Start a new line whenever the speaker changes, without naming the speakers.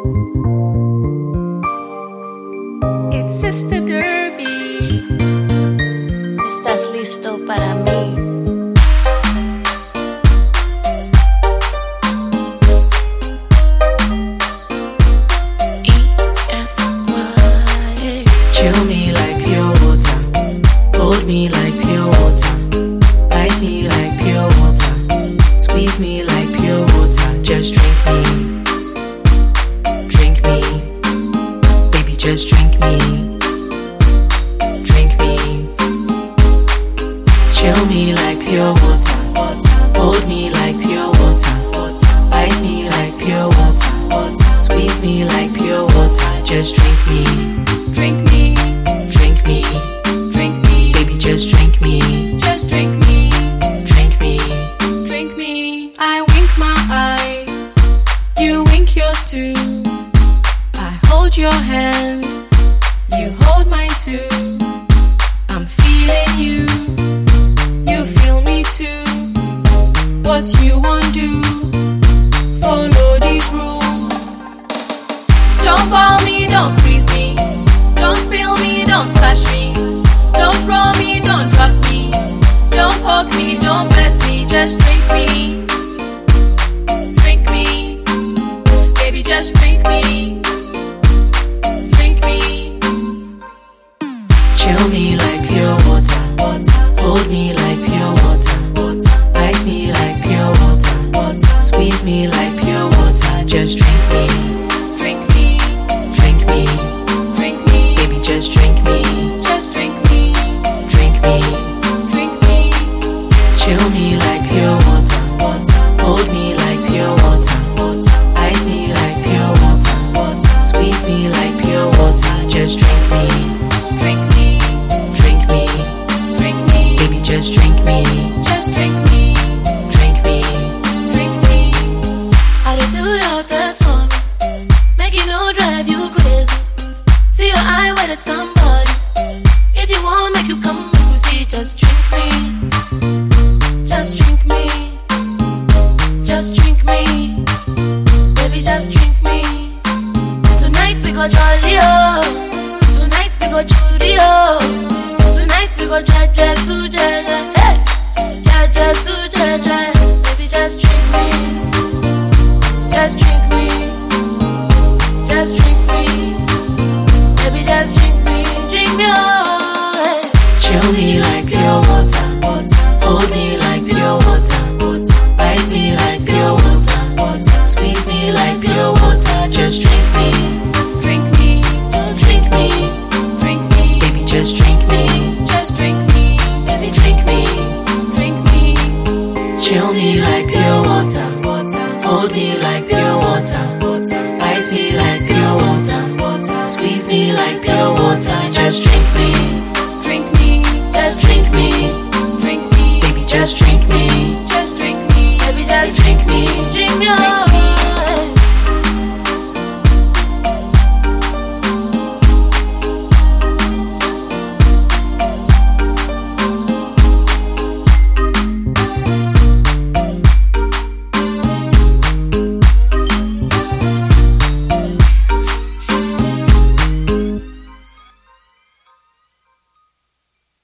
It's Sister Derby.
¿Estás listo para mí?
Chill me like pure water, hold me like pure water, ice me like pure water, squeeze me like pure water. Just drink me, baby, just drink me, drink me. Chill me like pure water, hold me like pure water, ice me like pure water, squeeze me like pure water. Just drink me,
Drink me,
drink me,
drink me,
baby, just drink me,
just drink me,
drink me.
drink me. I wink my eye, you wink yours too. I hold your hand, you hold mine too. I'm feeling you, you feel me too. What you want do? Follow these rules. Don't boil me, don't freeze me. Don't spill me, don't splash me. Don't throw me, don't drop me. Don't poke me, don't bless me. Just drink me. Drink me. Baby, just drink me. Drink me.
Chill me like pure water, hold me like pure water, ice me like pure water, squeeze me like pure water. Just drink me,
Drink me.
drink me,
Drink me.
baby, just drink me,
Just drink me.
drink me.
Drink me.
Chill me like pure water, hold me like pure water, ice me like pure water, squeeze me like pure water. Just drink me,
Drink me.
drink me,
Drink me.
baby, just drink me,
Just drink me.
drink me.
Drink me.
I dey feel your thirst for me, make it no drive you crazy. See your eye where there's somebody. If you want, make you come, make you see. Just drink me, just drink me, just drink me, baby, just drink me. Tonight we go jolly oh, tonight we go Judy oh, tonight we go dra su dra, hey, dra su dra. Baby, just drink me. Just drink me, just drink me, baby, just drink me, oh. Hey.
Chill me like pure water, hold me like pure water, ice me like pure water, squeeze me like pure water. Just drink me,
Drink me.
drink me,
Drink me.
baby, just drink me,
Just drink me.
baby, drink me.
Drink me.
Chill me like pure water, hold me like pure water, ice me like pure water, squeeze me like pure water. Just drink me.